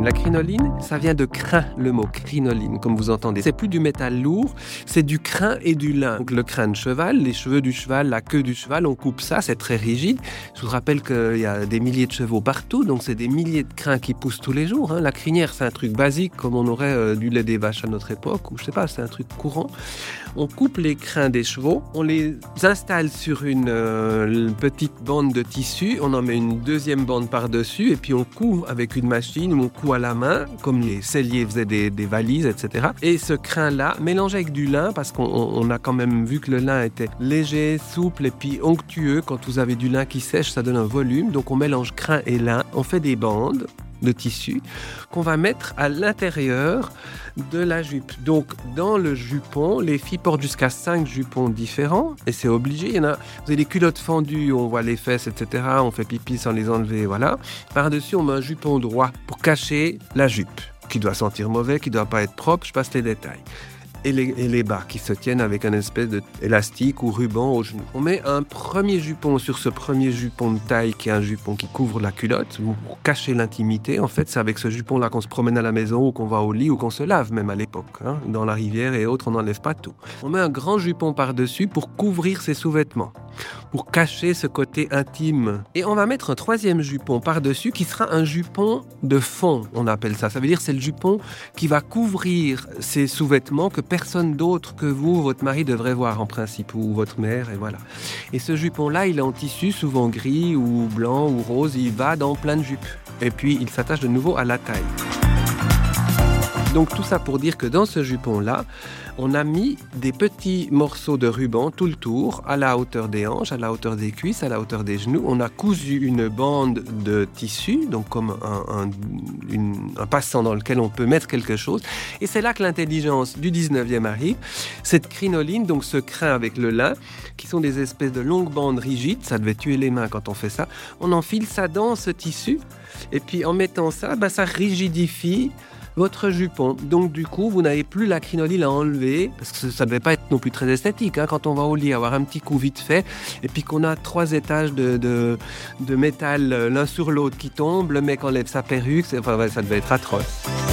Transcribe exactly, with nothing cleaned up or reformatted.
La crinoline, ça vient de crin, le mot crinoline, comme vous entendez. C'est plus du métal lourd, c'est du crin et du lin. Donc le crin de cheval, les cheveux du cheval, la queue du cheval, on coupe ça, c'est très rigide. Je vous rappelle qu'il y a des milliers de chevaux partout, donc c'est des milliers de crins qui poussent tous les jours. Hein. La crinière, c'est un truc basique, comme on aurait euh, du lait des vaches à notre époque, ou je sais pas, c'est un truc courant. On coupe les crins des chevaux, on les installe sur une, euh, une petite bande de tissu, on en met une deuxième bande par-dessus, et puis on coud avec une machine, on coud à la main, comme les selliers faisaient des, des valises, et cetera. Et ce crin-là, mélangé avec du lin, parce qu'on on a quand même vu que le lin était léger, souple et puis onctueux. Quand vous avez du lin qui sèche, ça donne un volume. Donc on mélange crin et lin, on fait des bandes de tissu qu'on va mettre à l'intérieur de la jupe. Donc dans le jupon, les filles portent jusqu'à cinq jupons différents et c'est obligé. Il y en a, vous avez des culottes fendues, on voit les fesses, et cetera. On fait pipi sans les enlever, voilà. Par-dessus, on met un jupon droit pour cacher la jupe, qui doit sentir mauvais, qui doit pas être propre. Je passe les détails. Et les, et les bas qui se tiennent avec un espèce d'élastique ou ruban au genou. On met un premier jupon sur ce premier jupon de taille qui est un jupon qui couvre la culotte pour cacher l'intimité. En fait, c'est avec ce jupon-là qu'on se promène à la maison ou qu'on va au lit ou qu'on se lave même à l'époque. Hein. Dans la rivière et autres, on n'enlève pas tout. On met un grand jupon par-dessus pour couvrir ses sous-vêtements, pour cacher ce côté intime. Et on va mettre un troisième jupon par-dessus qui sera un jupon de fond, on appelle ça. Ça veut dire que c'est le jupon qui va couvrir ses sous-vêtements que personne d'autre que vous, votre mari, devrait voir en principe, ou votre mère, et voilà. Et ce jupon-là, il est en tissu, souvent gris ou blanc ou rose, il va dans plein de jupes. Et puis, il s'attache de nouveau à la taille. Donc tout ça pour dire que dans ce jupon-là, on a mis des petits morceaux de ruban tout le tour, à la hauteur des hanches, à la hauteur des cuisses, à la hauteur des genoux. On a cousu une bande de tissu, donc comme un, un, une, un passant dans lequel on peut mettre quelque chose. Et c'est là que l'intelligence du dix-neuvième arrive. Cette crinoline, donc ce crin avec le lin, qui sont des espèces de longues bandes rigides, ça devait tuer les mains quand on fait ça. On enfile ça dans ce tissu, et puis en mettant ça, ben, ça rigidifie votre jupon. Donc du coup, vous n'avez plus la crinoline à enlever, parce que ça ne devait pas être non plus très esthétique, hein, quand on va au lit, avoir un petit coup vite fait, et puis qu'on a trois étages de, de, de métal l'un sur l'autre qui tombent, le mec enlève sa perruque, enfin, ouais, ça devait être atroce.